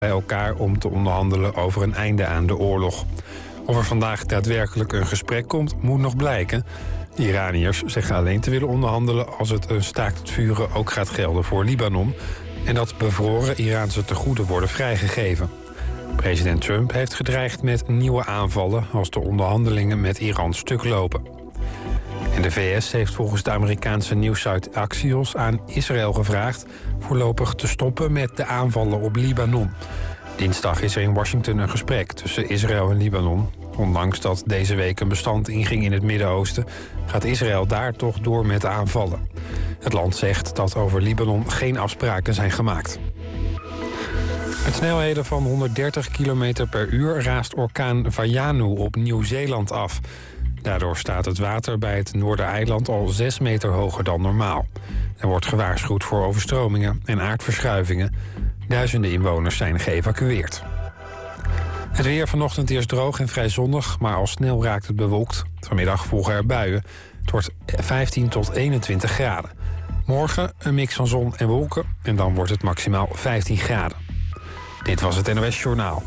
bij elkaar om te onderhandelen over een einde aan de oorlog. Of er vandaag daadwerkelijk een gesprek komt, moet nog blijken. De Iraniërs zeggen alleen te willen onderhandelen als het een staakt het vuren ook gaat gelden voor Libanon en dat bevroren Iraanse tegoeden worden vrijgegeven. President Trump heeft gedreigd met nieuwe aanvallen als de onderhandelingen met Iran stuk lopen. En de VS heeft volgens de Amerikaanse nieuwssite Axios aan Israël gevraagd voorlopig te stoppen met de aanvallen op Libanon. Dinsdag is er in Washington een gesprek tussen Israël en Libanon. Ondanks dat deze week een bestand inging in het Midden-Oosten, gaat Israël daar toch door met aanvallen. Het land zegt dat over Libanon geen afspraken zijn gemaakt. Met snelheden van 130 km per uur raast orkaan Vaianu op Nieuw-Zeeland af. Daardoor staat het water bij het Noordereiland al 6 meter hoger dan normaal. Er wordt gewaarschuwd voor overstromingen en aardverschuivingen. Duizenden inwoners zijn geëvacueerd. Het weer vanochtend eerst droog en vrij zonnig, maar al snel raakt het bewolkt. Vanmiddag volgen er buien. Het wordt 15 tot 21 graden. Morgen een mix van zon en wolken en dan wordt het maximaal 15 graden. Dit was het NOS Journaal.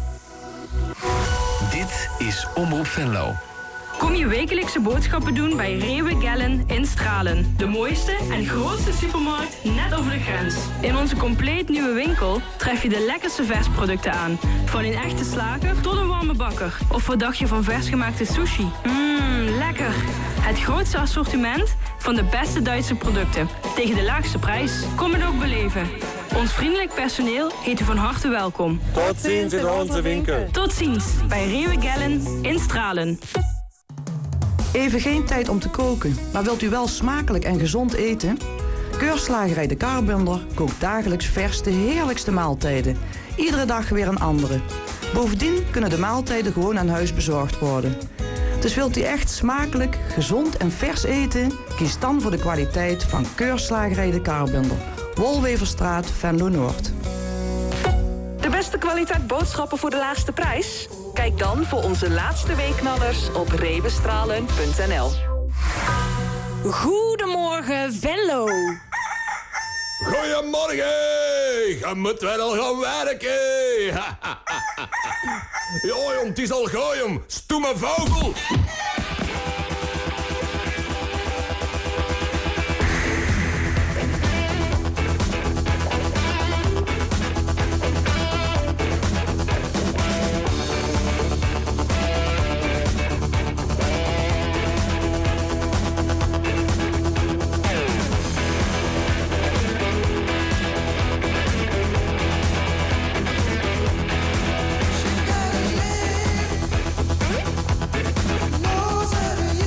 Dit is Omroep Venlo. Kom je wekelijkse boodschappen doen bij Rewe Gellen in Stralen. De mooiste en grootste supermarkt net over de grens. In onze compleet nieuwe winkel tref je de lekkerste versproducten aan. Van een echte slager tot een warme bakker. Of wat dacht je van versgemaakte sushi? Lekker. Het grootste assortiment van de beste Duitse producten. Tegen de laagste prijs. Kom het ook beleven. Ons vriendelijk personeel heet u van harte welkom. Tot ziens in onze winkel. Tot ziens bij Rewe Gellen in Stralen. Even geen tijd om te koken, maar wilt u wel smakelijk en gezond eten? Keurslagerij De Karbunner kookt dagelijks vers de heerlijkste maaltijden. Iedere dag weer een andere. Bovendien kunnen de maaltijden gewoon aan huis bezorgd worden. Dus wilt u echt smakelijk, gezond en vers eten? Kies dan voor de kwaliteit van Keurslagerij De Karbunner. Wolweverstraat, Venlo Noord. De beste kwaliteit boodschappen voor de laagste prijs? Kijk dan voor onze laatste weekknallers op rewestralen.nl. Goedemorgen, Venlo. Goedemorgen, je moet wel gaan werken. Ja, jong, het is al gooi, jong. Stoeme vogel. Knows how to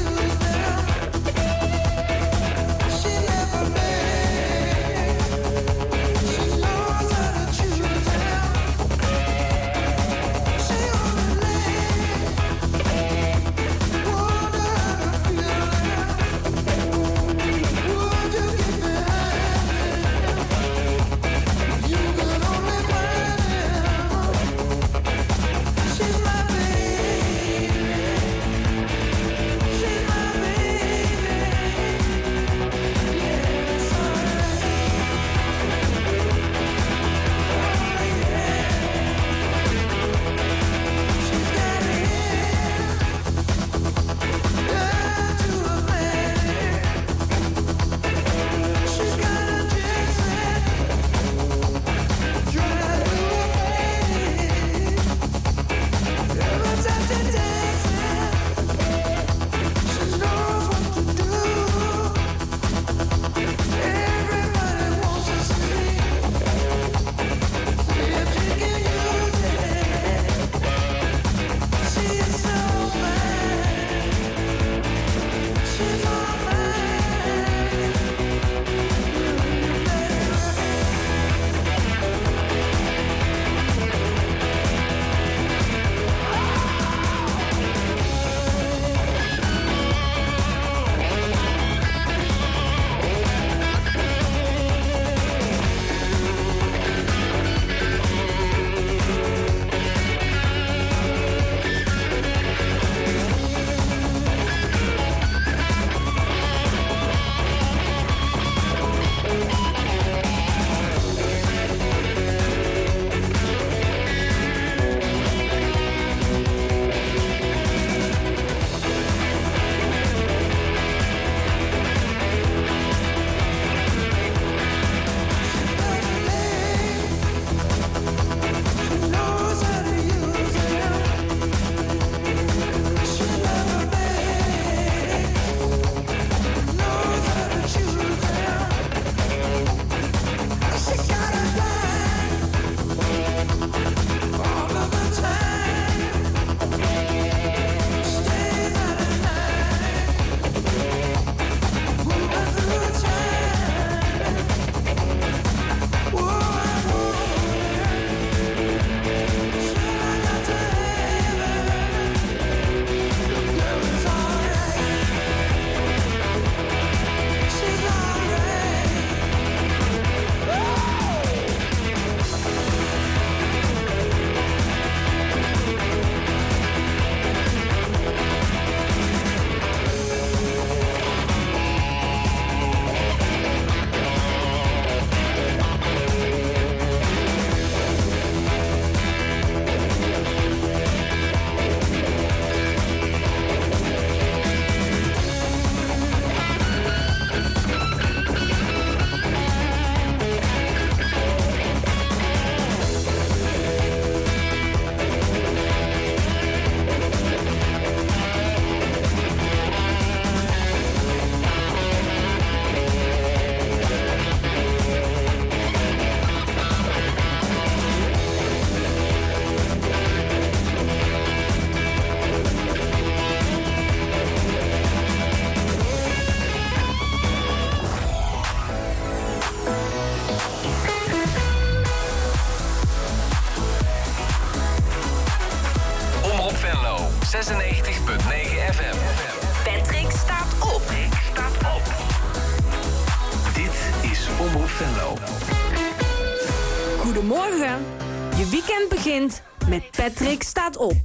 Goedemorgen. Je weekend begint met Patrick staat op.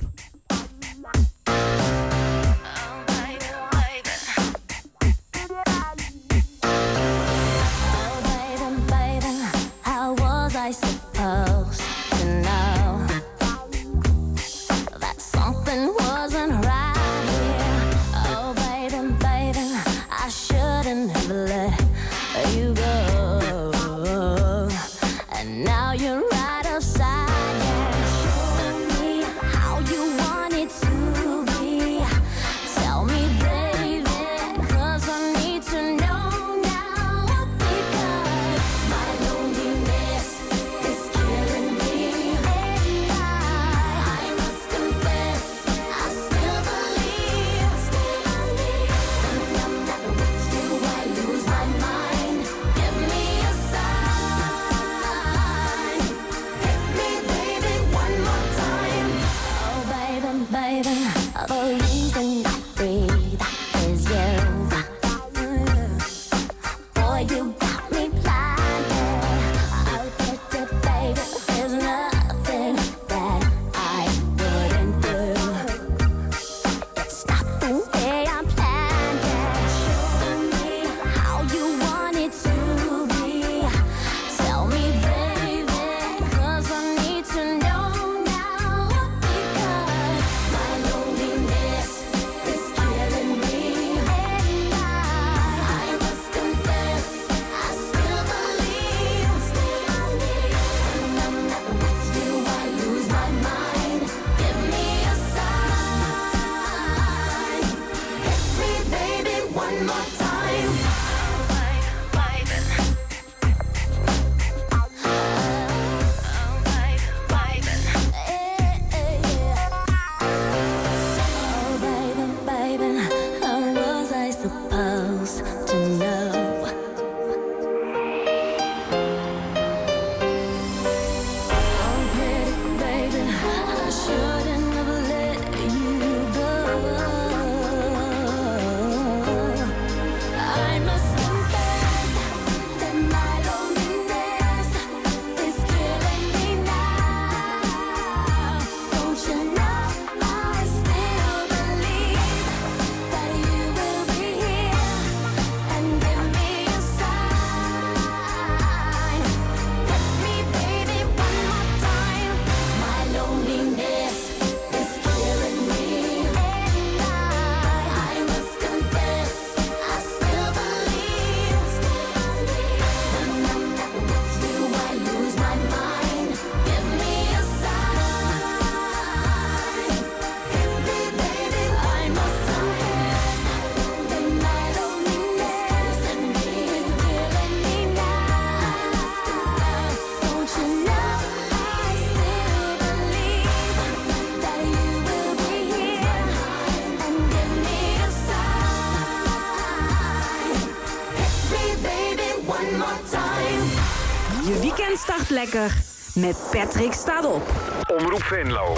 Je weekend start lekker met Patrick staat op. Omroep Venlo.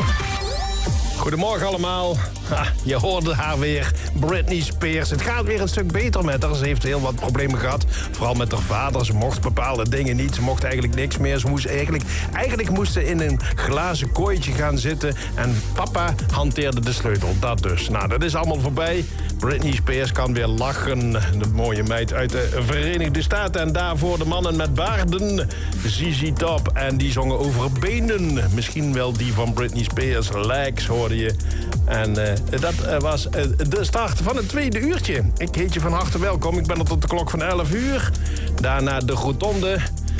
Goedemorgen allemaal. Je hoorde haar weer, Britney Spears. Het gaat weer een stuk beter met haar. Ze heeft heel wat problemen gehad. Vooral met haar vader. Ze mocht bepaalde dingen niet. Ze mocht eigenlijk niks meer. Ze moest eigenlijk moest ze in een glazen kooitje gaan zitten. En papa hanteerde de sleutel. Dat dus. Nou, dat is allemaal voorbij. Britney Spears kan weer lachen. De mooie meid uit de Verenigde Staten. En daarvoor de mannen met baarden. ZZ Top. En die zongen over benen. Misschien wel die van Britney Spears. Legs hoorde je. En dat was de start van het tweede uurtje. Ik heet je van harte welkom. Ik ben er tot de klok van 11 uur. Daarna de Rotonde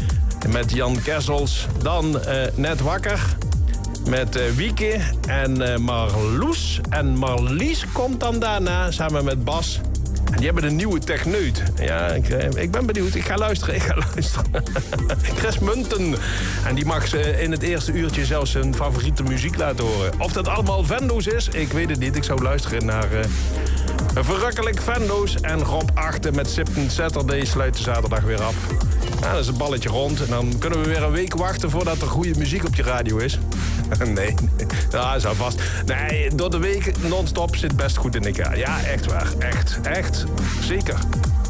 met Jan Kessels. Dan Net Wakker met Wieke en Marloes. En Marlies komt dan daarna samen met Bas. En die hebben een nieuwe techneut. Ja, ik ben benieuwd. Ik ga luisteren. Chris Munten. En die mag ze in het eerste uurtje zelfs zijn favoriete muziek laten horen. Of dat allemaal Vendo's is, ik weet het niet. Ik zou luisteren naar Verrukkelijk Vendo's. En Rob Achten met Sipten Saturday sluit de zaterdag weer af. Ja, dat is een balletje rond. En dan kunnen we weer een week wachten voordat er goede muziek op je radio is. Nee, dat is alvast. Nee, door de week non-stop zit best goed in elkaar. Ja, echt waar. Echt. Zeker.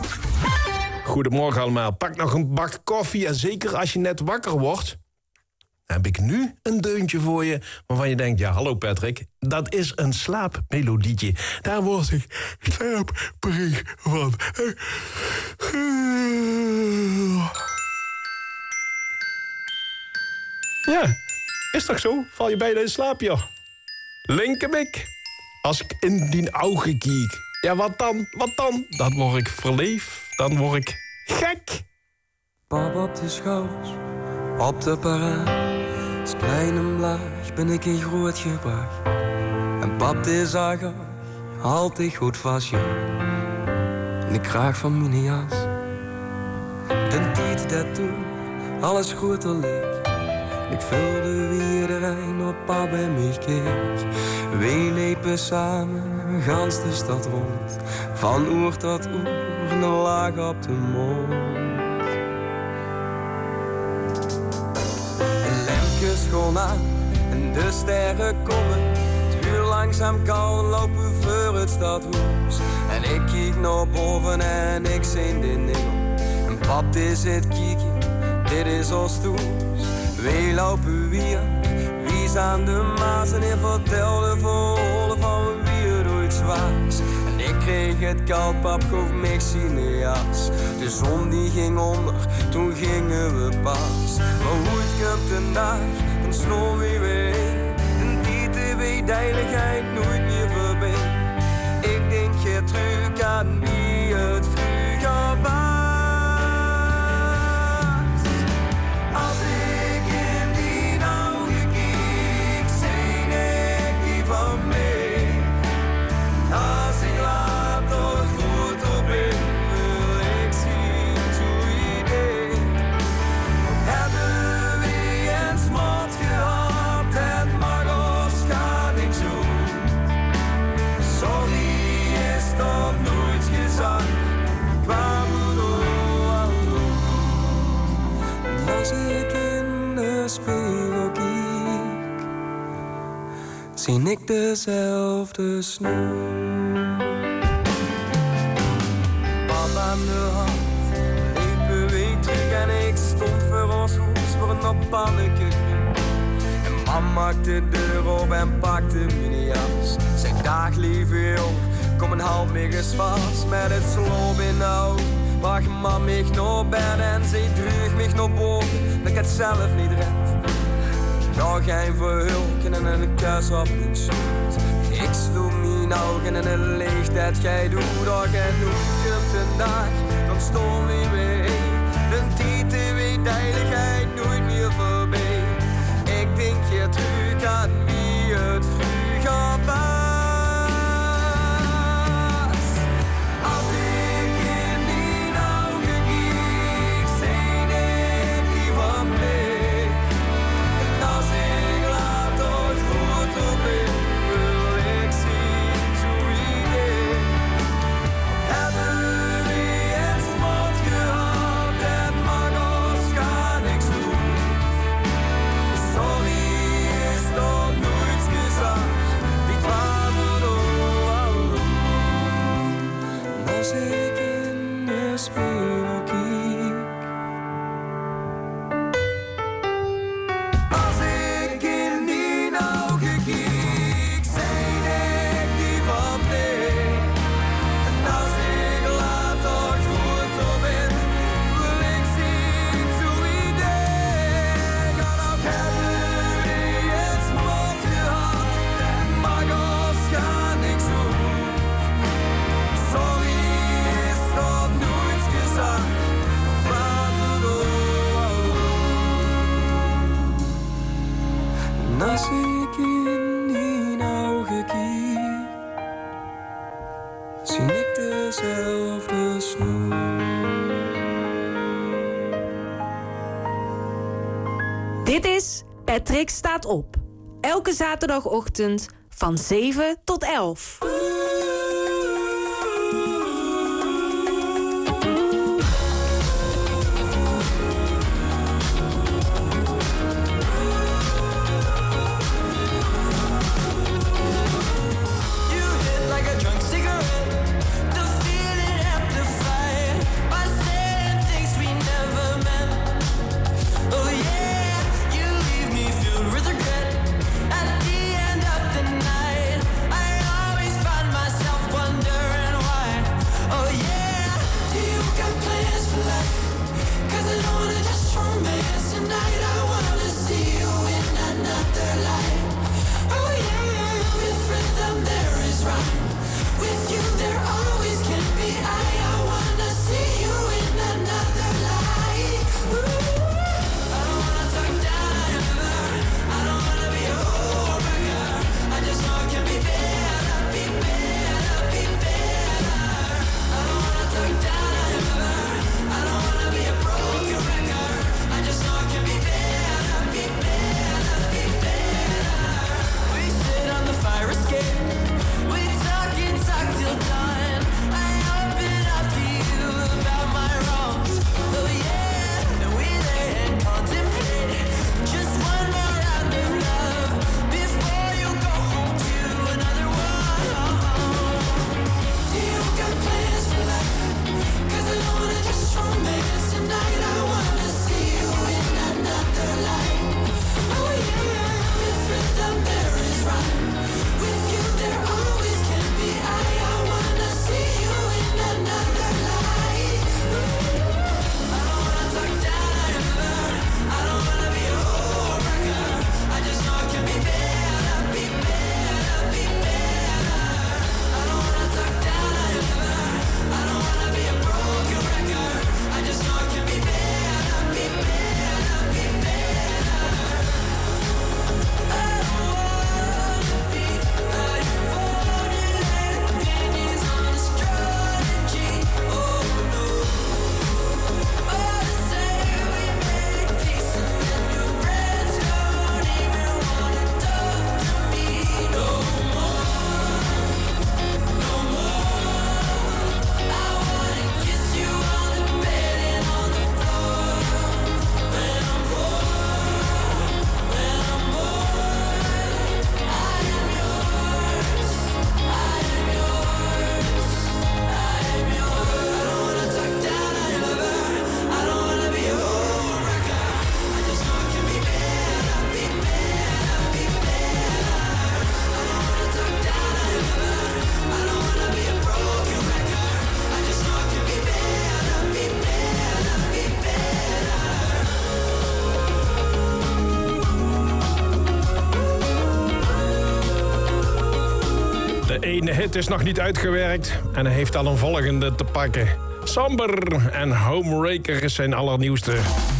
Goedemorgen allemaal. Pak nog een bak koffie. En zeker als je net wakker wordt. heb ik nu een deuntje voor je waarvan je denkt... ja, hallo Patrick, dat is een slaapmelodietje. Daar word ik slaperig van. Ja, is toch zo? Val je bijna in slaap, joh. Linkerbik. Als ik in die ogen kijk. Ja, wat dan? Wat dan? Dan word ik verleefd. Dan word ik gek. Pap op de schouders, op de parade. Als klein en blaag ben ik in groot gebracht. En pap die zag er altijd goed vast, ja. En ik kraag van mijn jas. Den tijd dat toen alles goed leek. Ik vulde weer de Rijn op pap en mij keek. Wij liepen samen, gans de stad rond. Van oer tot oer, en de laag op de mond. De lampjes gewoon aan en de sterren komen. Het uur langzaam kan lopen voor het stadhuis. En ik kijk naar boven en ik zie de engel. En pap die zit kijken, dit is ons toes. Wij lopen weer, wie zijn de mazen en vertelde verhalen van wie het ooit was. En ik kreeg het koud, pap gaf mij zijn jas. De zon die ging onder, toen gingen we pas. Maar hoe het komt de dag, dan stonden we weer. En die tweedeligheid nooit meer voorbij. Ik denk je terug aan wie het vroeger was. Als ik in die ogen kijk, zijn ik die van mij. Als ik later goed op ben, wil ik zien zo'n idee. Hebben we eens wat gehad, het mag ons gaan niet zo. Sorry is dat nooit gezegd, kwam door. En als ik in de spiegel kijk, zie ik dezelfde snoer. Pap aan de hand, liepen we terug en ik stond voor ons huis voor een panneke. En mam maakte de deur op en pakte mijn jas. Zeg dag lieve jong, kom en haal me eens vast. Met het sloop in de ogen, bracht mam mij naar bed en ze droeg mij naar boven, dat ik het zelf niet red. Nog geen verhulken en een kus op mijn schoot. Ik sloeg mijn ogen en het licht dat gij doet. Doch en hoe komt een dag, dan stond we weer. De tijd tweedeligheid nooit meer voorbij. Ik denk je terug aan wie het vroeger was. Als ik in die ogen kijk, zijn ik die van mij. En als ik later goed op ben, wil ik zien zo'n idee. Hebben we eens wat gehad, het mag ons gaan niks doen. Sorry is dat nooit gezegd, die kwamen door. En als ik in de spiegel kijk, als ik in die ogen kijk, zijn ik die van mij. En als ik later goed op ben, wil ik zien zo'n idee. Kan ook hebben we eens wat gehad, maar ons gaat niks doen. Sorry is dat nooit gezegd, maar en als ik in die ogen kijk, zie ik dezelfde snoer. Dit is Patrick Staat Op. Elke zaterdagochtend van 7 tot 11. You hit like a drunk cigarette, the feeling amplified by saying things we never meant. Oh yeah, you leave me De ene hit is nog niet uitgewerkt en hij heeft al een volgende te pakken. Samber en Homeraker zijn allernieuwste.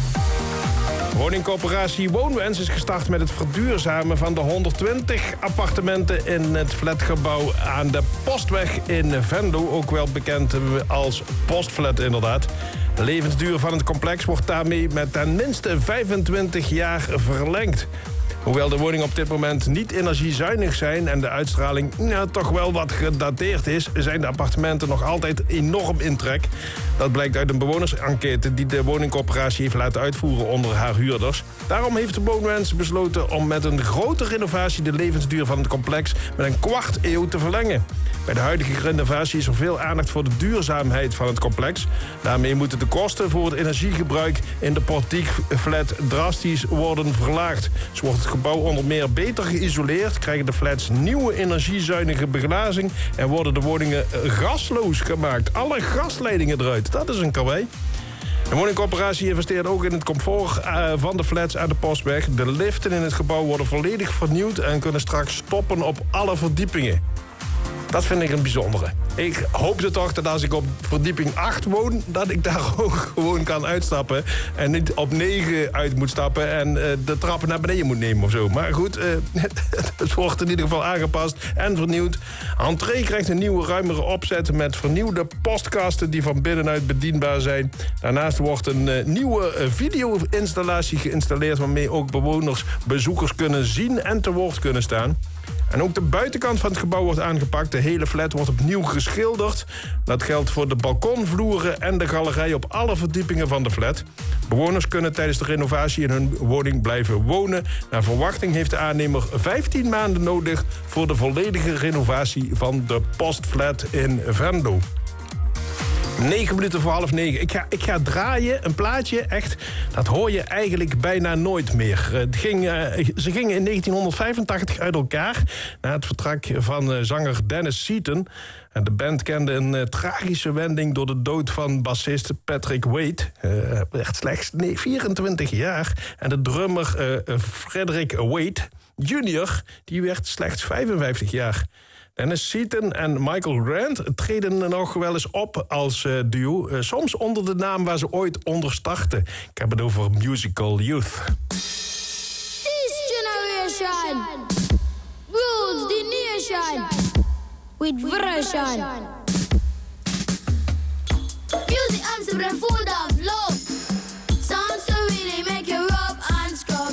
Woningcorporatie Woonwens is gestart met het verduurzamen van de 120 appartementen in het flatgebouw aan de Postweg in Venlo, ook wel bekend als Postflat inderdaad. De levensduur van het complex wordt daarmee met ten minste 25 jaar verlengd. Hoewel de woningen op dit moment niet energiezuinig zijn en de uitstraling toch wel wat gedateerd is, zijn de appartementen nog altijd enorm in trek. Dat blijkt uit een bewonersenquête die de woningcorporatie heeft laten uitvoeren onder haar huurders. Daarom heeft de Woonwens besloten om met een grote renovatie de levensduur van het complex met een kwart eeuw te verlengen. Bij de huidige renovatie is er veel aandacht voor de duurzaamheid van het complex. Daarmee moeten de kosten voor het energiegebruik in de portiekflat drastisch worden verlaagd. Zo wordt het gebouw onder meer beter geïsoleerd, krijgen de flats nieuwe energiezuinige beglazing en worden de woningen gasloos gemaakt. Alle gasleidingen eruit, dat is een karwei. De woningcorporatie investeert ook in het comfort van de flats aan de Postweg. De liften in het gebouw worden volledig vernieuwd en kunnen straks stoppen op alle verdiepingen. Dat vind ik een bijzondere. Ik hoopte toch dat als ik op verdieping 8 woon, dat ik daar ook gewoon kan uitstappen. En niet op 9 uit moet stappen en de trappen naar beneden moet nemen of zo. Maar goed, het wordt in ieder geval aangepast en vernieuwd. Entree krijgt een nieuwe, ruimere opzet met vernieuwde postkasten die van binnenuit bedienbaar zijn. Daarnaast wordt een nieuwe video-installatie geïnstalleerd waarmee ook bewoners bezoekers kunnen zien en te woord kunnen staan. En ook de buitenkant van het gebouw wordt aangepakt. De hele flat wordt opnieuw geschilderd. Dat geldt voor de balkonvloeren en de galerij op alle verdiepingen van de flat. Bewoners kunnen tijdens de renovatie in hun woning blijven wonen. Naar verwachting heeft de aannemer 15 maanden nodig voor de volledige renovatie van de Postflat in Venlo. 9 minuten voor 8:30. Ik ga draaien, een plaatje, echt, dat hoor je eigenlijk bijna nooit meer. Ze gingen in 1985 uit elkaar na het vertrek van zanger Dennis Seaton. En de band kende een tragische wending door de dood van bassist Patrick Wade. Werd slechts 24 jaar. En de drummer Frederick Wade Jr. die werd slechts 55 jaar. Dennis Seaton en Michael Grant treden nog wel eens op als duo. Soms onder de naam waar ze ooit onder startten. Ik heb het over Musical Youth. This generation rules the nation with version. Music I'm full of love. Songs to really make you rub and scrub.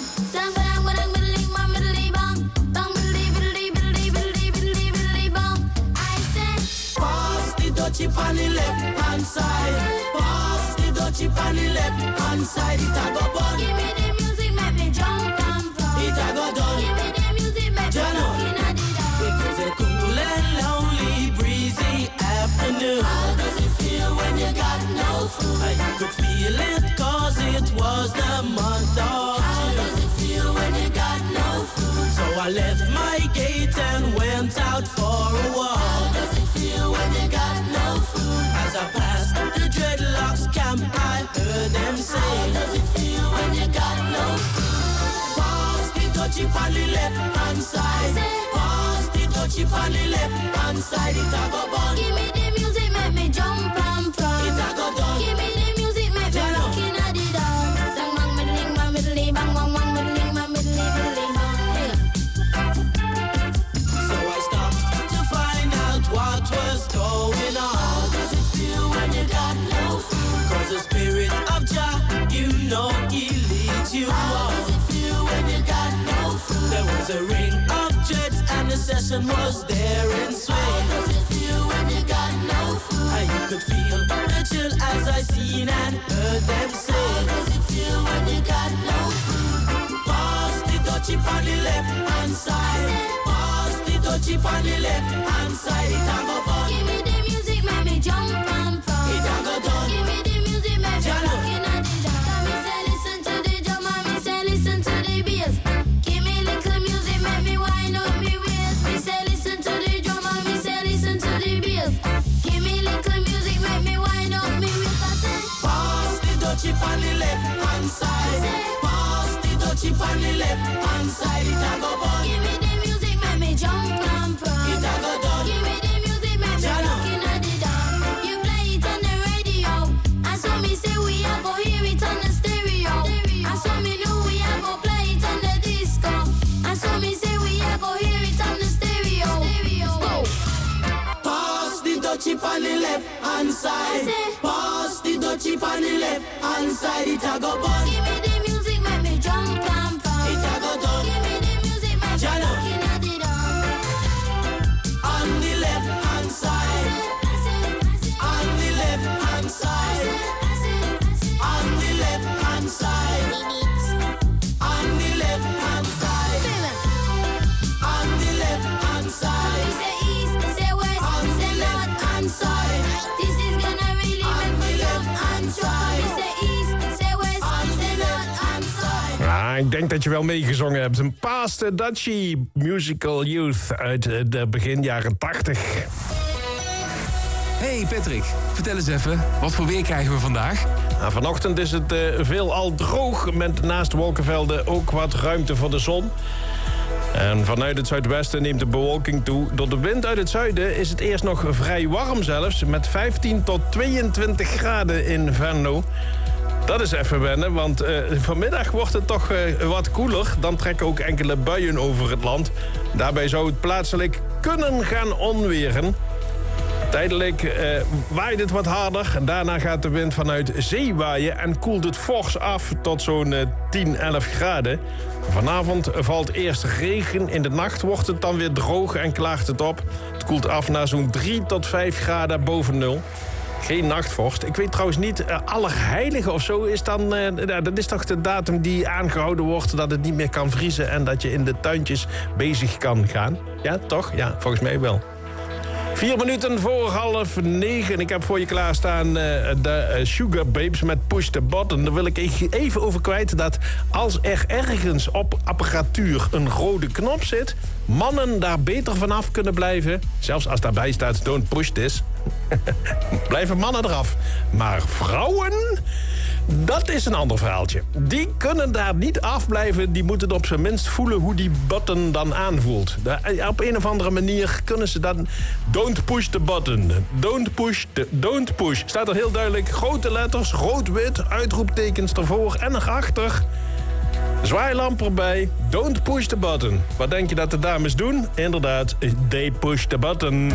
Dutchie on the left hand side. Pass the dutchie on the left hand side. It a go bun. Give me the music, make me jump and fly. It a go done. Give me the music, make me looking at the dark. It was a cool and lonely, breezy afternoon. How does it feel when you got no food? I could feel it 'cause it was the month of June. How does it feel when you got no food? So I left my gate and went out for a walk. How does it feel when you got no food? As I passed the dreadlocks camp, I heard them say, how does it feel when you got no food? Pass the dutchie on the left hand side. Pass the dutchie on the left hand side. It a go bun. Give me the music, make me jump and fly. It a go done. Give me the music, make me looking at the dark. Bang bang middling, bang middling, bang bang bang middling, bang middling, middling, bang. So I stopped to find out what was going on. How does it feel when you got no food? 'Cause the spirit of Jah, you know he leads you on. How does it feel when you got no food? There was a ring of jets and the session was there in swing. How does it feel when you got no food? I could feel the chill as I seen and heard them say, how does it feel when you got no food? Pass the dutchie on the left hand side. Pass the dutchie on the left hand side. It a go fun. Give me the music, make me jump and fly. It a go done. Give me the music, make me looking at the dark. Me say listen to the drum and me say listen to the bass. Give me little music, make me wind up me waist. Me say listen to the drum and me say listen to the bass. Give me little music, make me wind up me waist. I say pass the dutchie on the left hand side. Pass the dutchie on the left hand side. It a go bun. Give me the music, make me jump and fly. It a go done. dutchie on the left hand side. Pass the dutchie on the left hand side. It a go bun. Give me the music, make me jump and fall. It a go done. Give me the music, make me looking at it all. On the left hand side. On the left hand side. On the left hand side. On the left hand side. On the left hand side. Say east, say west, say north and south. This is gonna really make me love and try. Say east, say west, say north and south. Ja, ik denk dat je wel meegezongen hebt. Een Pass the Dutchie Musical Youth uit de begin jaren 80. Hey Patrick, vertel eens even, wat voor weer krijgen we vandaag? Nou, vanochtend is het veelal droog, met naast wolkenvelden ook wat ruimte voor de zon. En vanuit het zuidwesten neemt de bewolking toe. Door de wind uit het zuiden is het eerst nog vrij warm zelfs, met 15 tot 22 graden in Venlo. Dat is even wennen, want vanmiddag wordt het toch wat koeler. Dan trekken ook enkele buien over het land. Daarbij zou het plaatselijk kunnen gaan onweren. Tijdelijk waait het wat harder. Daarna gaat de wind vanuit zee waaien en koelt het fors af tot zo'n 10, 11 graden. Vanavond valt eerst regen. In de nacht wordt het dan weer droog en klaart het op. Het koelt af naar zo'n 3 tot 5 graden boven nul. Geen nachtvorst. Ik weet trouwens niet, Allerheiligen of zo is dan... dat is toch de datum die aangehouden wordt dat het niet meer kan vriezen en dat je in de tuintjes bezig kan gaan? Ja, toch? Ja, volgens mij wel. 4 minuten voor 8:30. Ik heb voor je klaarstaan de Sugar Babes met Push the Button. Daar wil ik even over kwijt dat als er ergens op apparatuur een rode knop zit, mannen daar beter vanaf kunnen blijven. Zelfs als daarbij staat don't push this. Blijven mannen eraf. Maar vrouwen, dat is een ander verhaaltje. Die kunnen daar niet afblijven. Die moeten op zijn minst voelen hoe die button dan aanvoelt. Op een of andere manier kunnen ze dan... Don't push the button. Don't push. Staat er heel duidelijk. Grote letters, rood-wit, uitroeptekens ervoor en erachter. Zwaailamp erbij. Don't push the button. Wat denk je dat de dames doen? Inderdaad, they push the button.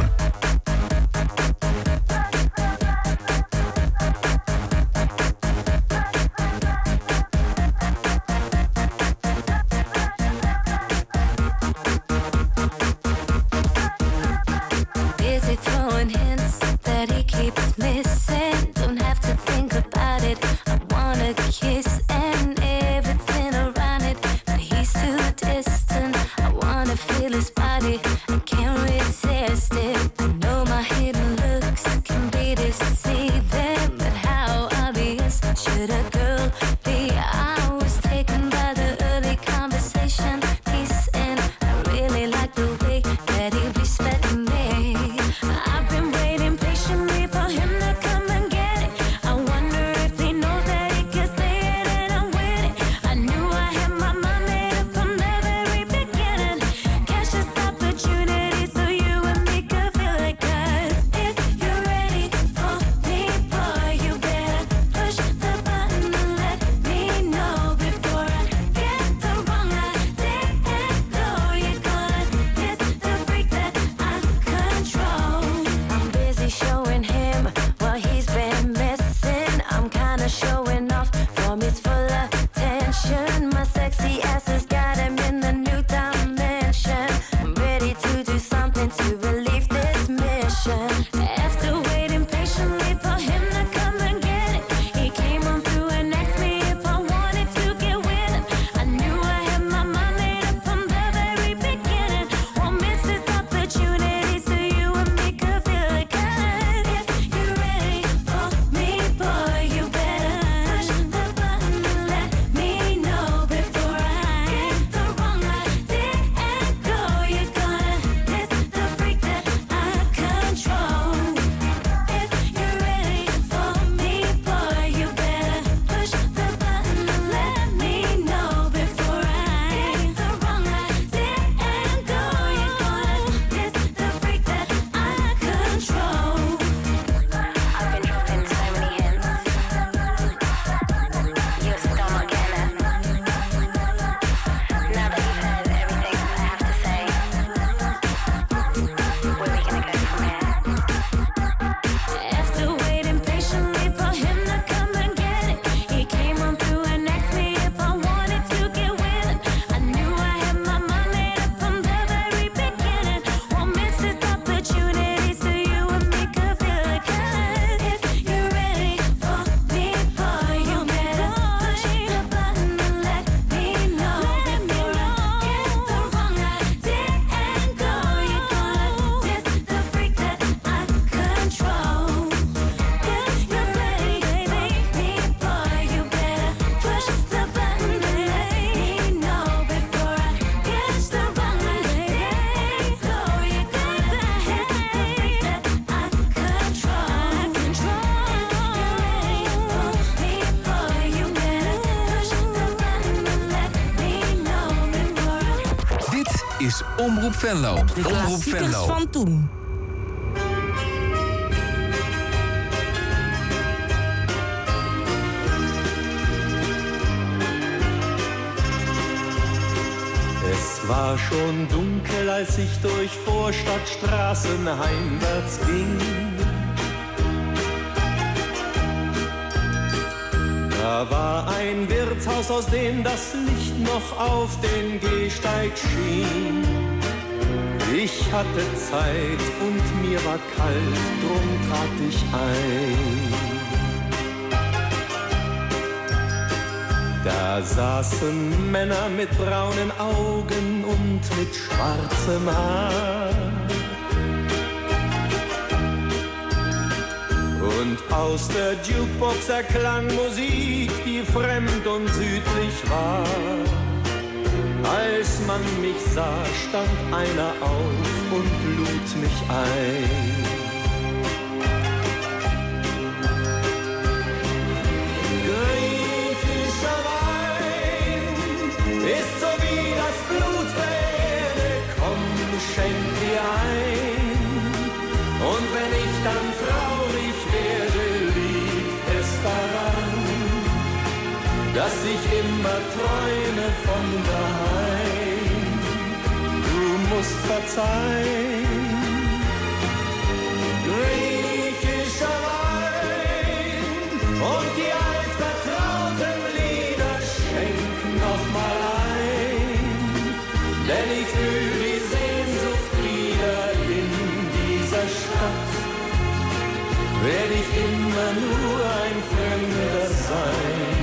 Opportunity is Omroep Venlo. De klassiekers van toen. Es war schon dunkel, als ich durch Vorstadtstraßen heimwärts ging. Da war ein Wirtshaus, aus dem das Licht noch auf den Gehsteig schien. Ich hatte Zeit und mir war kalt, drum trat ich ein. Da saßen Männer mit braunen Augen und mit schwarzem Haar. Und aus der Jukebox erklang Musik, die fremd und südlich war. Als man mich sah, stand einer auf und lud mich ein. Griechischer Wein ist so wie das Blut der Erde, komm, schenk dir ein. Und wenn ich dann traurig werde, liegt es daran, dass ich immer träume von daheim. Du musst verzeihen. Griechischer Wein und die altvertrauten Lieder schenk noch mal ein, denn ich fühl die Sehnsucht wieder in dieser Stadt. Werd ich immer nur ein Fremder sein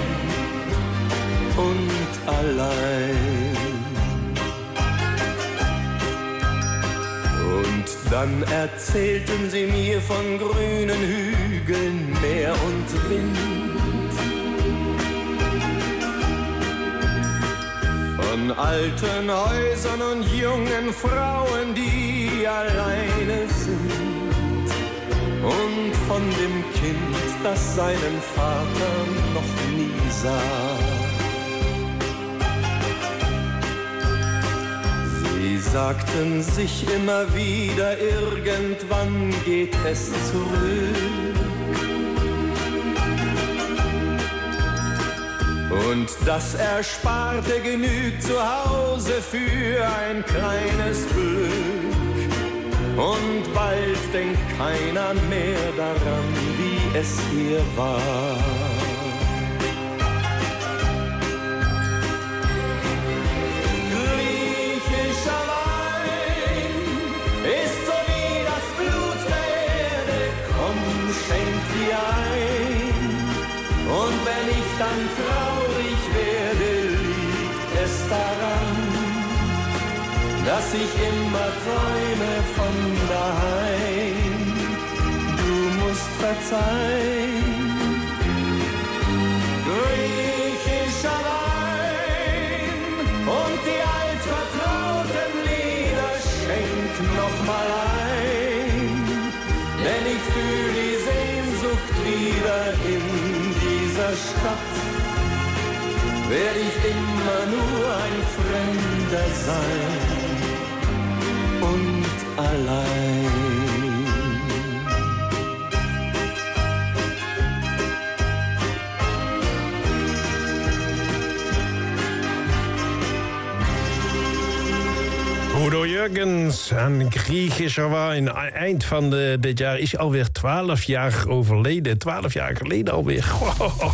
und allein. Und dann erzählten sie mir von grünen Hügeln, Meer und Wind, von alten Häusern und jungen Frauen, die alleine sind, und von dem Kind, das seinen Vater noch nie sah. Sie sagten sich immer wieder, irgendwann geht es zurück. Und das Ersparte genügt zu Hause für ein kleines Glück. Und bald denkt keiner mehr daran, wie es hier war. Griechischer Wein ist so wie das Blut der Erde, komm, schenk dir ein. Und wenn ich dann traurig werde, liegt es daran, dass ich immer träume von daheim. Du musst verzeihen. Griechischer Wein und die altvertrauten Lieder schenk noch mal ein, denn ich fühl die Sehnsucht wieder in dieser Stadt. Werd ich immer nur ein Fremder sein und allein. Udo Jurgens en Griechischer Wein. Eind van dit jaar is alweer 12 jaar overleden. 12 jaar geleden alweer. Wow.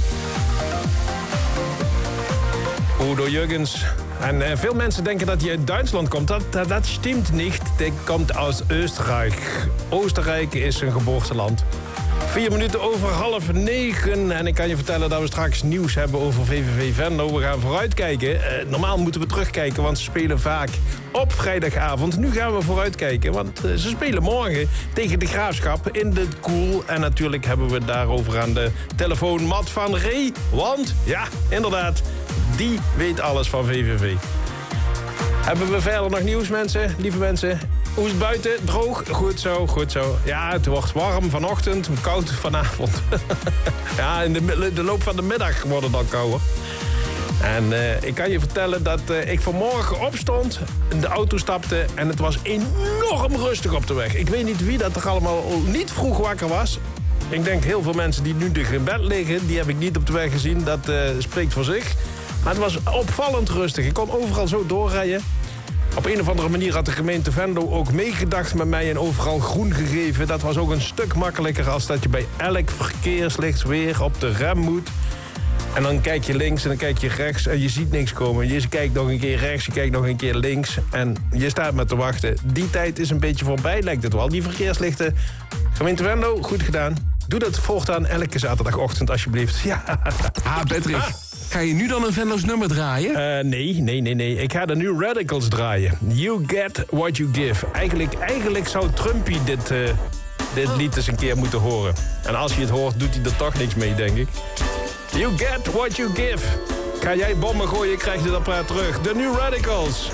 Udo Jürgens. En veel mensen denken dat hij uit Duitsland komt. Dat stimmt niet. Hij komt uit Oostenrijk. Oostenrijk is zijn geboorteland. 4 minuten over 8:30. En ik kan je vertellen dat we straks nieuws hebben over VVV Venlo. We gaan vooruitkijken. Normaal moeten we terugkijken, want ze spelen vaak op vrijdagavond. Nu gaan we vooruitkijken, want ze spelen morgen tegen de Graafschap in de Koel. En natuurlijk hebben we daarover aan de telefoon Matt van Ree. Want, ja, inderdaad, die weet alles van VVV. Hebben we verder nog nieuws, mensen? Lieve mensen? Hoe is het buiten? Droog? Goed zo, goed zo. Ja, het wordt warm vanochtend, koud vanavond. Ja, in de loop van de middag wordt het al kouder. En ik kan je vertellen dat ik vanmorgen opstond, in de auto stapte en het was enorm rustig op de weg. Ik weet niet wie dat er allemaal niet vroeg wakker was. Ik denk heel veel mensen die nu dicht in bed liggen, die heb ik niet op de weg gezien. Dat spreekt voor zich. Maar het was opvallend rustig. Ik kon overal zo doorrijden. Op een of andere manier had de gemeente Venlo ook meegedacht met mij en overal groen gegeven. Dat was ook een stuk makkelijker als dat je bij elk verkeerslicht weer op de rem moet. En dan kijk je links en dan kijk je rechts en je ziet niks komen. Je kijkt nog een keer rechts, je kijkt nog een keer links en je staat met te wachten. Die tijd is een beetje voorbij, lijkt het wel. Die verkeerslichten. Gemeente Venlo, goed gedaan. Doe dat voortaan elke zaterdagochtend alsjeblieft. Ja. Patrick. Ga je nu dan een Venlo's nummer draaien? Nee. Ik ga de New Radicals draaien. You get what you give. Eigenlijk zou Trumpy dit lied eens een keer moeten horen. En als hij het hoort, doet hij er toch niks mee, denk ik. You get what you give. Ga jij bommen gooien, krijg je dat apparaat terug. De New Radicals.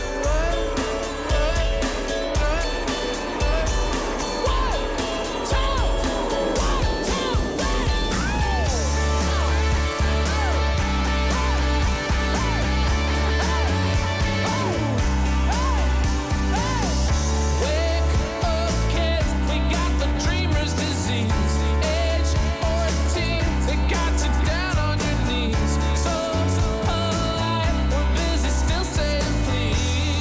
Still stay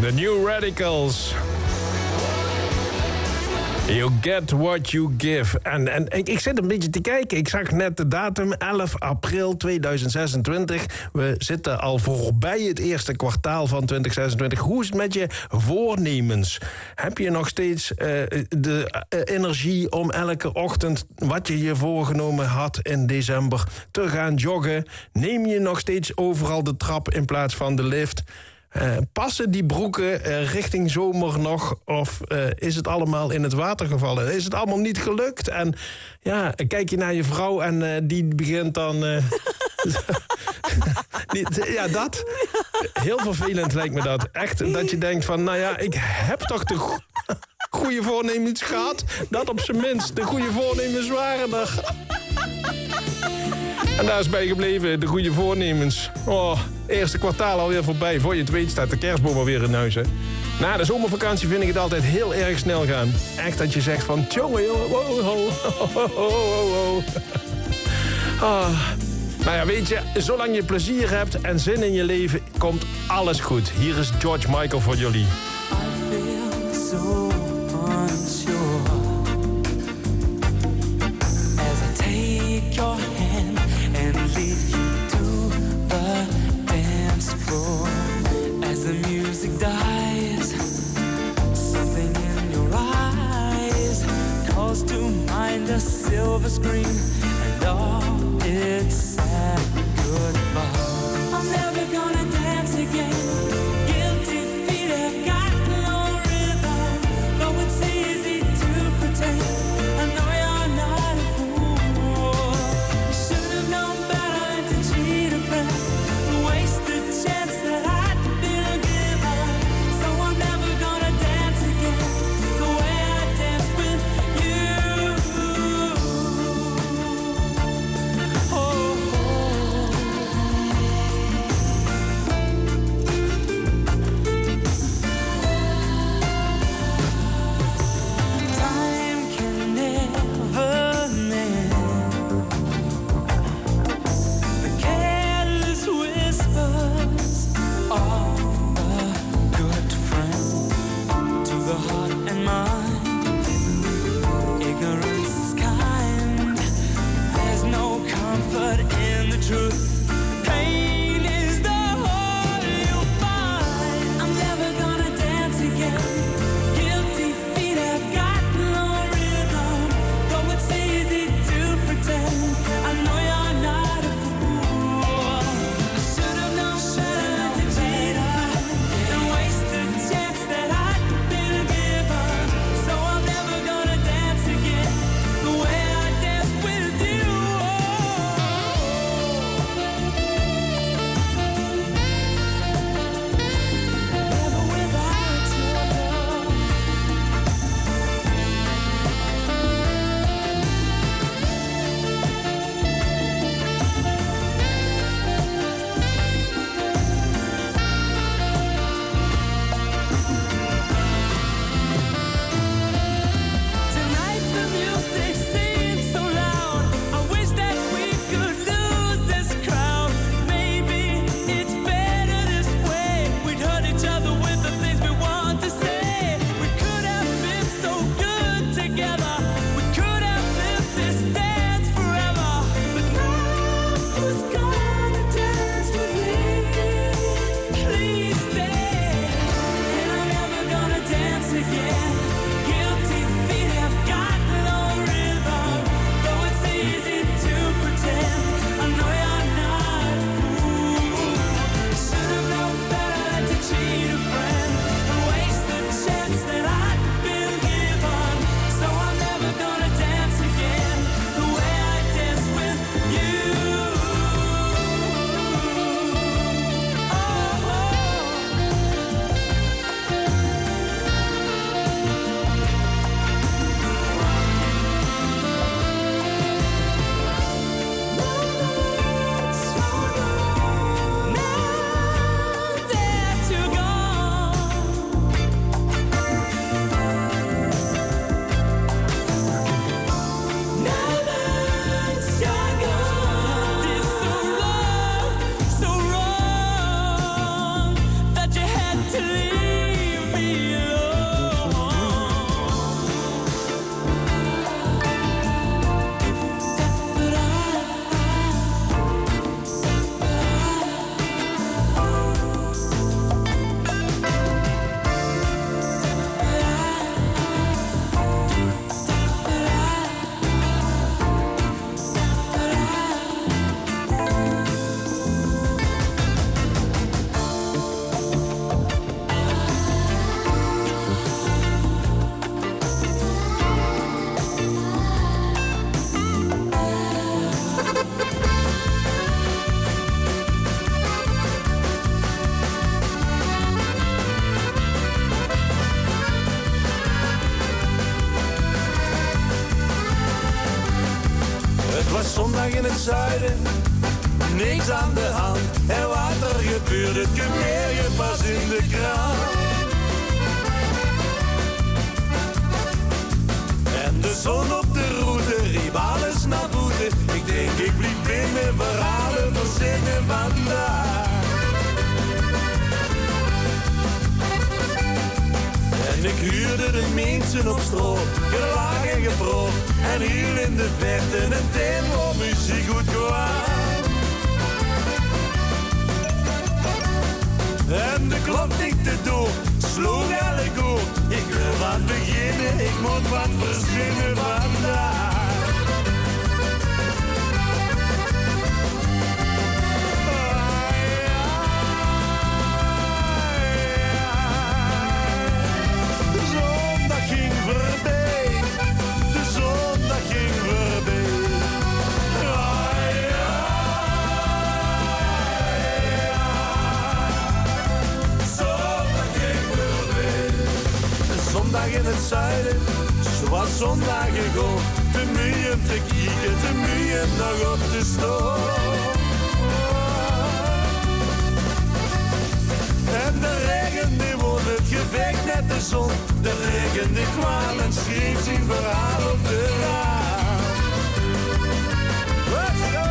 The New Radicals. You get what you give. En ik zit een beetje te kijken. Ik zag net de datum, 11 april 2026. We zitten al voorbij het eerste kwartaal van 2026. Hoe is het met je voornemens? Heb je nog steeds de energie om elke ochtend, wat je je voorgenomen had in december, te gaan joggen? Neem je nog steeds overal de trap in plaats van de lift? Passen die broeken richting zomer nog? Of is het allemaal in het water gevallen? Is het allemaal niet gelukt? En ja, kijk je naar je vrouw en die begint dan... ja, dat. Heel vervelend lijkt me dat. Echt, dat je denkt van, nou ja, ik heb toch de goede voornemens gehad? Dat op zijn minst. De goede voornemens waren er. En daar is bij gebleven, de goede voornemens. Oh, eerste kwartaal alweer voorbij. Voor je het weet staat de kerstboom alweer in huis, hè. Na de zomervakantie vind ik het altijd heel erg snel gaan. Echt dat je zegt van, tjonge, Nou ja, weet je, zolang je plezier hebt en zin in je leven, komt alles goed. Hier is George Michael voor jullie. I feel so unsure as I take your hand and lead you to the dance floor. As the music dies, something in your eyes calls to mind a silver screen and all its sad goodbye. I'm never gonna dance again. Guilty feet have got no rhythm, though it's easy to pretend. I know you're not a fool. You should have known better than to cheat a friend, waste the chance that I'd been given. So I'm never gonna dance again the way I danced with you. Oh, oh. zondag in het zuiden, niks aan de hand. En wat er gebeurt, het meer je pas in de krant. En de zon op de route riep alles naar boete. Ik denk ik blieb binnen, verhalen verzinnen vandaag. En ik huurde de mensen op stroop, gelaag en gepropt. En hier in de verte een tempo muziek goed kwam. En de klok tikte door, sloeg elk oor. Ik wil wat beginnen, ik moet wat verzinnen vandaag. In het zuiden, zoals zondagen gewoon, te moeien te kieken, te moeien nog op de stoel. En de regen die won het gevecht met de zon, de regen die kwam en schreef zijn verhaal op de raam. Let's go!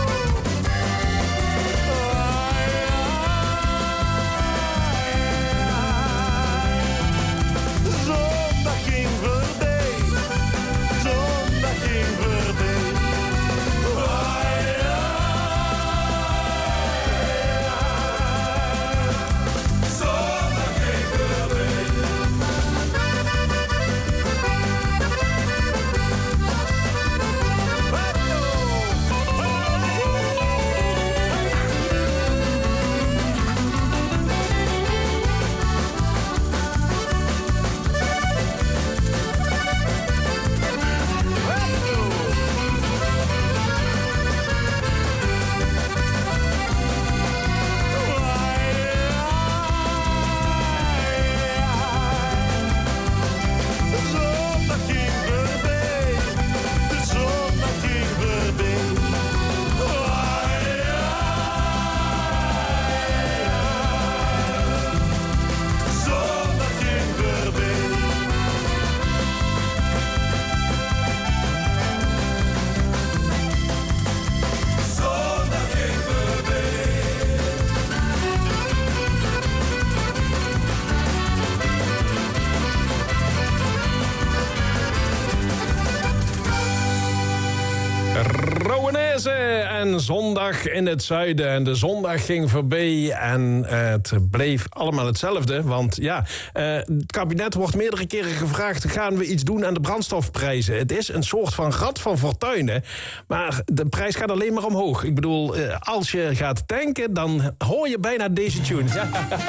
En zondag in het zuiden. En de zondag ging voorbij en het bleef allemaal hetzelfde. Want ja, het kabinet wordt meerdere keren gevraagd... gaan we iets doen aan de brandstofprijzen? Het is een soort van rad van fortuin. Maar de prijs gaat alleen maar omhoog. Ik bedoel, als je gaat tanken, dan hoor je bijna deze tune. Ja.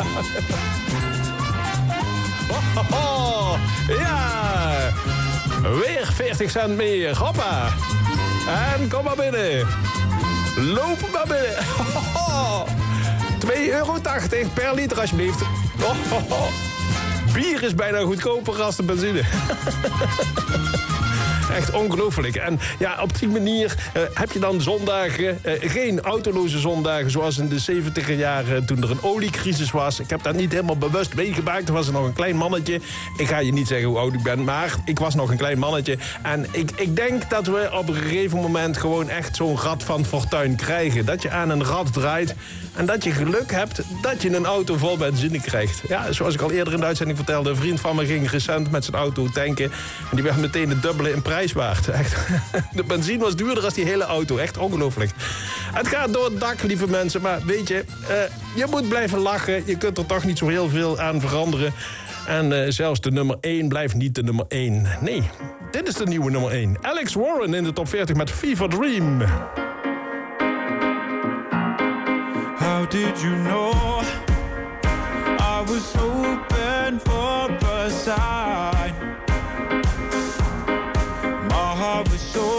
Ja, weer 40 cent meer. Hoppa. En kom maar binnen. Loop maar binnen. €2,80 per liter alsjeblieft. Bier is bijna goedkoper als de benzine. Echt ongelooflijk. En ja, op die manier heb je dan zondagen, geen autoloze zondagen... zoals in de 70er jaren toen er een oliecrisis was. Ik heb dat niet helemaal bewust meegemaakt. Toen was er nog een klein mannetje. Ik ga je niet zeggen hoe oud ik ben, maar ik was nog een klein mannetje. En ik denk dat we op een gegeven moment gewoon echt zo'n rad van fortuin krijgen. Dat je aan een rad draait en dat je geluk hebt dat je een auto vol benzine krijgt. Ja, zoals ik al eerder in de uitzending vertelde... een vriend van me ging recent met zijn auto tanken... en die werd meteen het dubbele in prijs waard. Echt. De benzine was duurder dan die hele auto. Echt ongelooflijk. Het gaat door het dak, lieve mensen. Maar weet je, je moet blijven lachen. Je kunt er toch niet zo heel veel aan veranderen. En zelfs de nummer 1 blijft niet de nummer 1. Nee, dit is de nieuwe nummer 1. Alex Warren in de top 40 met Fever Dream. How did you know I was hoping for a sign? My heart was so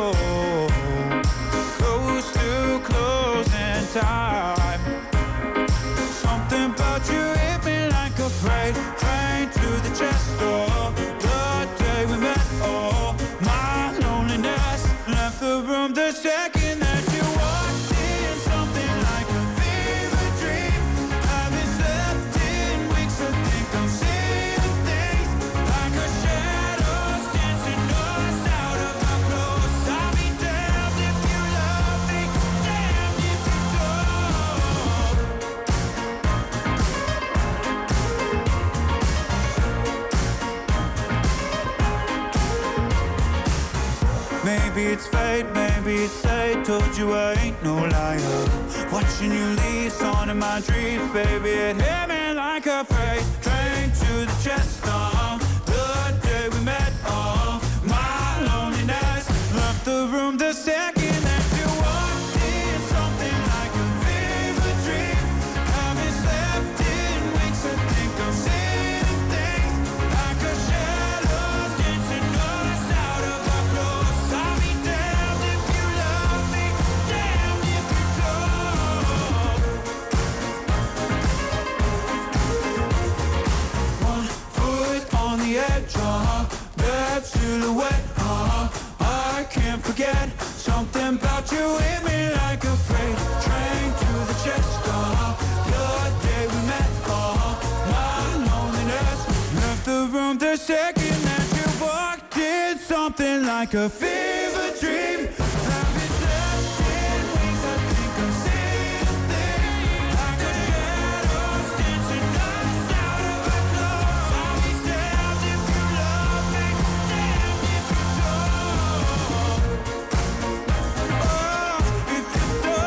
close to closing time. Something about you hit me like a freight train to the chest door. The day we met, oh, my loneliness left the room. the second that you walked in. Something like a fever dream. Haven't slept in weeks. I think I'm seeing things like a shadows dancing us out of our clothes. I'll be damned if you love me, damned if you don't. Maybe it's fate, maybe it's fate. Told you I ain't no liar. Watching you leave, on in my dreams, baby. It hit me like a freight train to the chest. The day we met, my loneliness left the room the second that you walked in. Something like a fever dream. Haven't slept in weeks. I think I'm seeing things like a shadows dancing us out of our clothes. I'll be damned if you love me, damned if you don't. One foot on the edge, that silhouette, I can't forget. Something about you hit me like a freight train to the chest. The day we met, my loneliness left the room the second that you walked in. Something like a fever dream. Haven't slept in weeks. I think I'm seeing things like a shadows dancing us out of our clothes. I'll be damned if you love me, damned if you don't. Oh, if you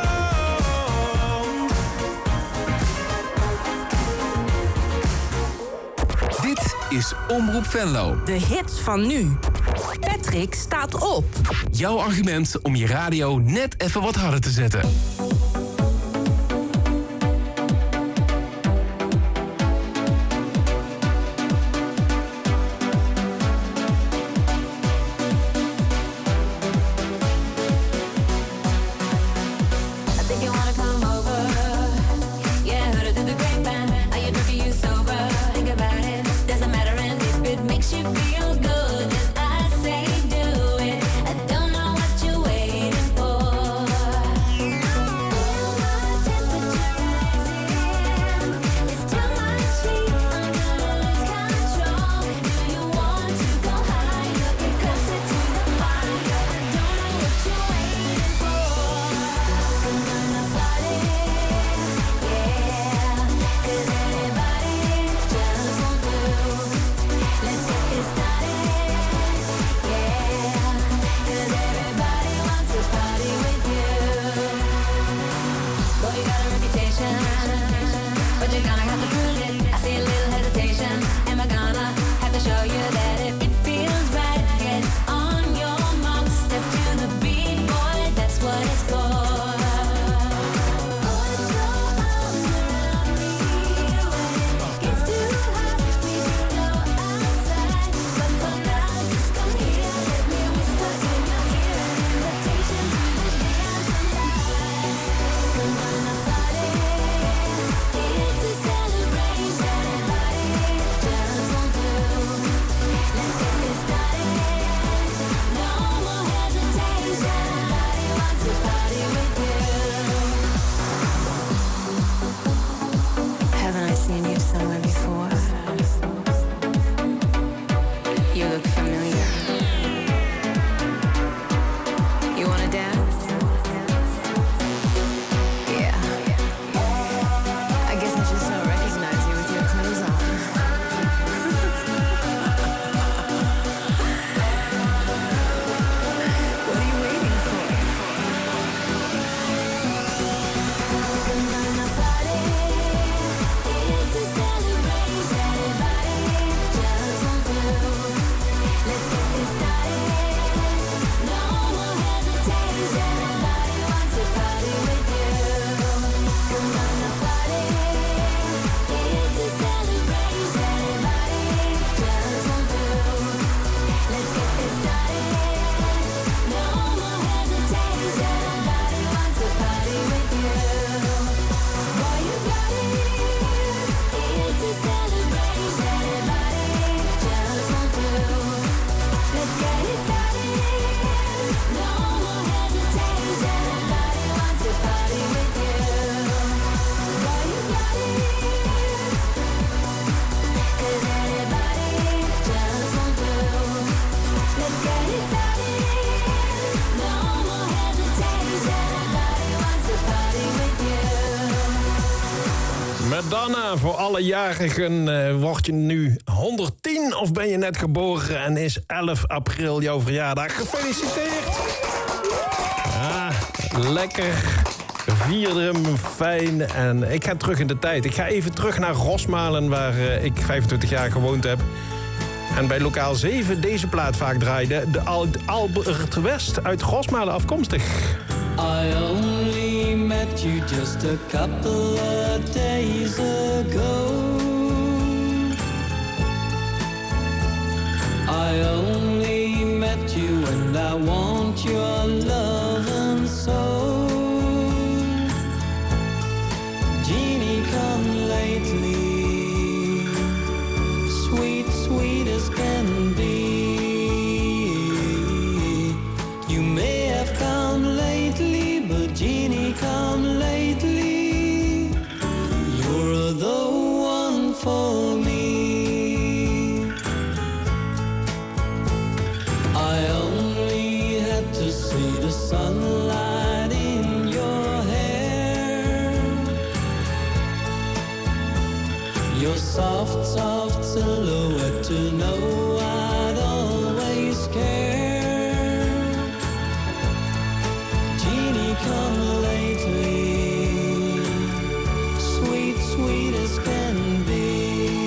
don't. Dit is Omroep Venlo. De hits van nu. Patrick staat op. Jouw argument om je radio net even wat harder te zetten. I think you wanna come over. Yeah, heard it through the grapevine. Are you drunk or you sober? Think about it, doesn't matter. And if it makes you feel good, then I say do it. I don't know what you're waiting for. Madonna, voor alle jarigen. Word je nu 110 of ben je net geboren en is 11 april jouw verjaardag? Gefeliciteerd! Ja, lekker. Vier hem fijn. En ik ga terug in de tijd. Ik ga even terug naar Rosmalen, waar ik 25 jaar gewoond heb. En bij lokaal 7 deze plaat vaak draaide. De Albert West uit Rosmalen afkomstig. I only met you just a couple of days ago. I only met you and I want your love and soul. Jeannie, come lately, sweet, sweet as can be. You may have come lately, but Jeannie, come lately. You're the one for me. I only had to see the sunlight in your hair. Your soft, soft silhouette to know I'd always care. Jeannie, come lately, sweet, sweet as can be.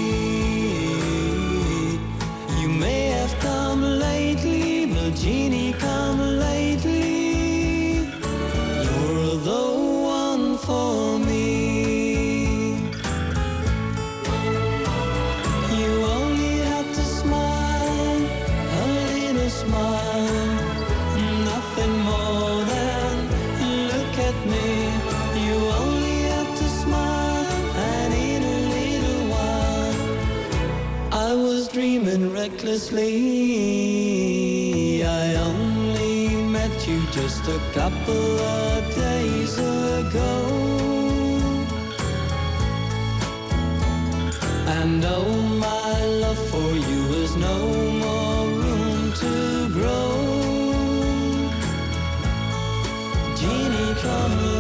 You may have come lately, but Jeannie, come lately. You're the one for me. You only have to smile, a little smile, nothing more than look at me. You only have to smile, and in a little while I was dreaming recklessly. I only met you just a couple of days ago. And oh, my love for you has no more room to grow. Jeannie, come